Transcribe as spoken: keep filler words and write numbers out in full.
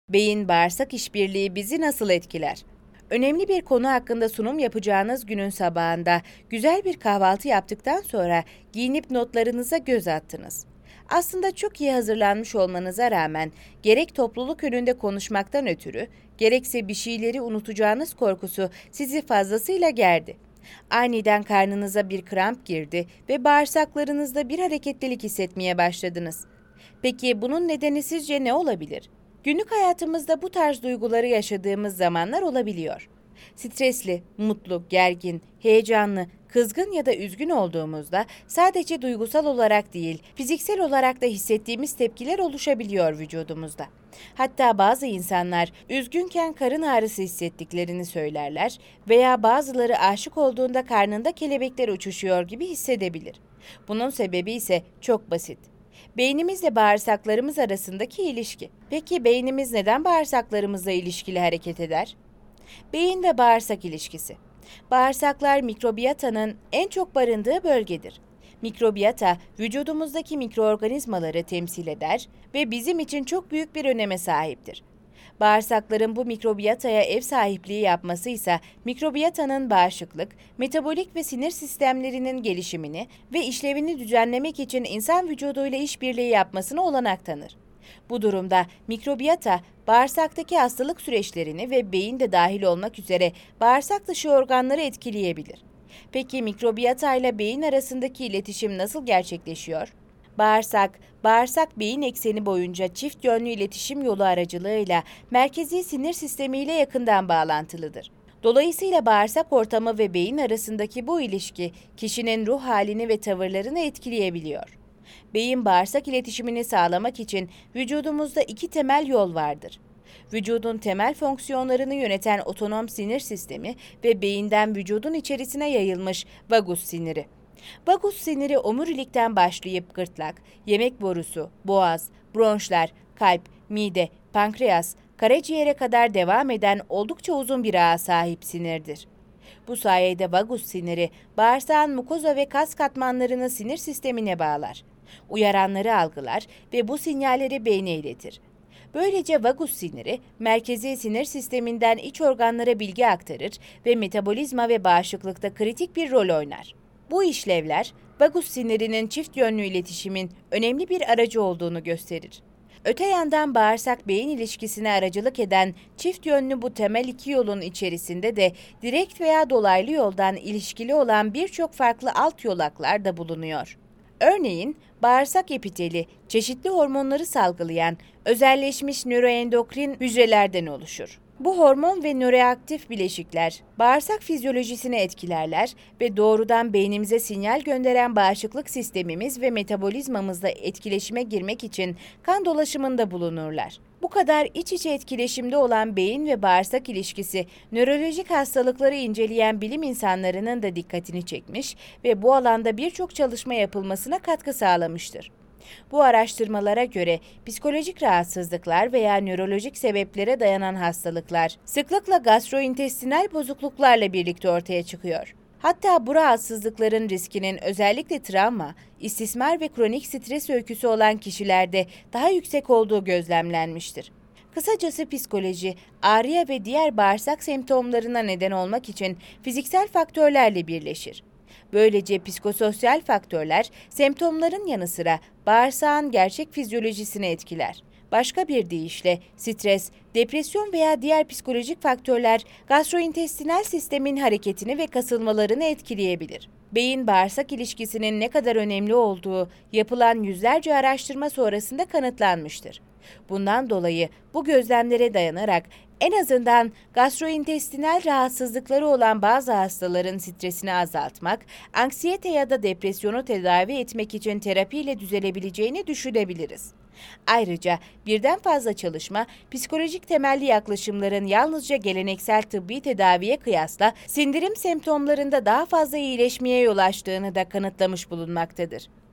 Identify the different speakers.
Speaker 1: Beyin bağırsak işbirliği bizi nasıl etkiler? Önemli bir konu hakkında sunum yapacağınız günün sabahında güzel bir kahvaltı yaptıktan sonra giyinip notlarınıza göz attınız. Aslında çok iyi hazırlanmış olmanıza rağmen gerek topluluk önünde konuşmaktan ötürü, gerekse bir şeyleri unutacağınız korkusu sizi fazlasıyla gerdi. Aniden karnınıza bir kramp girdi ve bağırsaklarınızda bir hareketlilik hissetmeye başladınız. Peki bunun nedeni sizce ne olabilir? Günlük hayatımızda bu tarz duyguları yaşadığımız zamanlar olabiliyor. Stresli, mutlu, gergin, heyecanlı, kızgın ya da üzgün olduğumuzda sadece duygusal olarak değil, fiziksel olarak da hissettiğimiz tepkiler oluşabiliyor vücudumuzda. Hatta bazı insanlar üzgünken karın ağrısı hissettiklerini söylerler veya bazıları aşık olduğunda karnında kelebekler uçuşuyor gibi hissedebilir. Bunun sebebi ise çok basit. Beynimizle bağırsaklarımız arasındaki ilişki. Peki beynimiz neden bağırsaklarımızla ilişkili hareket eder? Beyin ve bağırsak ilişkisi. Bağırsaklar mikrobiyatanın en çok barındığı bölgedir. Mikrobiyata, vücudumuzdaki mikroorganizmaları temsil eder ve bizim için çok büyük bir öneme sahiptir. Bağırsakların bu mikrobiyataya ev sahipliği yapması ise mikrobiyatanın bağışıklık, metabolik ve sinir sistemlerinin gelişimini ve işlevini düzenlemek için insan vücuduyla işbirliği yapmasına olanak tanır. Bu durumda mikrobiyata, bağırsaktaki hastalık süreçlerini ve beyin de dahil olmak üzere bağırsak dışı organları etkileyebilir. Peki mikrobiyata ile beyin arasındaki iletişim nasıl gerçekleşiyor? Bağırsak, bağırsak-beyin ekseni boyunca çift yönlü iletişim yolu aracılığıyla merkezi sinir sistemiyle yakından bağlantılıdır. Dolayısıyla bağırsak ortamı ve beyin arasındaki bu ilişki kişinin ruh halini ve tavırlarını etkileyebiliyor. Beyin-bağırsak iletişimini sağlamak için vücudumuzda iki temel yol vardır. Vücudun temel fonksiyonlarını yöneten otonom sinir sistemi ve beyinden vücudun içerisine yayılmış vagus siniri. Vagus siniri omurilikten başlayıp gırtlak, yemek borusu, boğaz, bronşlar, kalp, mide, pankreas, karaciğere kadar devam eden oldukça uzun bir ağa sahip sinirdir. Bu sayede vagus siniri, bağırsağın mukoza ve kas katmanlarını sinir sistemine bağlar. Uyaranları algılar ve bu sinyalleri beyne iletir. Böylece vagus siniri, merkezi sinir sisteminden iç organlara bilgi aktarır ve metabolizma ve bağışıklıkta kritik bir rol oynar. Bu işlevler, vagus sinirinin çift yönlü iletişimin önemli bir aracı olduğunu gösterir. Öte yandan bağırsak-beyin ilişkisine aracılık eden çift yönlü bu temel iki yolun içerisinde de direkt veya dolaylı yoldan ilişkili olan birçok farklı alt yolaklar da bulunuyor. Örneğin, bağırsak epiteli, çeşitli hormonları salgılayan, özelleşmiş nöroendokrin hücrelerden oluşur. Bu hormon ve nöroaktif bileşikler, bağırsak fizyolojisini etkilerler ve doğrudan beynimize sinyal gönderen bağışıklık sistemimiz ve metabolizmamızla etkileşime girmek için kan dolaşımında bulunurlar. Bu kadar iç içe etkileşimde olan beyin ve bağırsak ilişkisi, nörolojik hastalıkları inceleyen bilim insanlarının da dikkatini çekmiş ve bu alanda birçok çalışma yapılmasına katkı sağlamıştır. Bu araştırmalara göre psikolojik rahatsızlıklar veya nörolojik sebeplere dayanan hastalıklar sıklıkla gastrointestinal bozukluklarla birlikte ortaya çıkıyor. Hatta bu rahatsızlıkların riskinin özellikle travma, istismar ve kronik stres öyküsü olan kişilerde daha yüksek olduğu gözlemlenmiştir. Kısacası psikoloji, ağrıya ve diğer bağırsak semptomlarına neden olmak için fiziksel faktörlerle birleşir. Böylece psikososyal faktörler semptomların yanı sıra bağırsağın gerçek fizyolojisini etkiler. Başka bir deyişle stres, depresyon veya diğer psikolojik faktörler gastrointestinal sistemin hareketini ve kasılmalarını etkileyebilir. Beyin-bağırsak ilişkisinin ne kadar önemli olduğu yapılan yüzlerce araştırma sonrasında kanıtlanmıştır. Bundan dolayı bu gözlemlere dayanarak en azından gastrointestinal rahatsızlıkları olan bazı hastaların stresini azaltmak, anksiyete ya da depresyonu tedavi etmek için terapiyle düzelebileceğini düşünebiliriz. Ayrıca birden fazla çalışma, psikolojik temelli yaklaşımların yalnızca geleneksel tıbbi tedaviye kıyasla sindirim semptomlarında daha fazla iyileşmeye yol açtığını da kanıtlamış bulunmaktadır.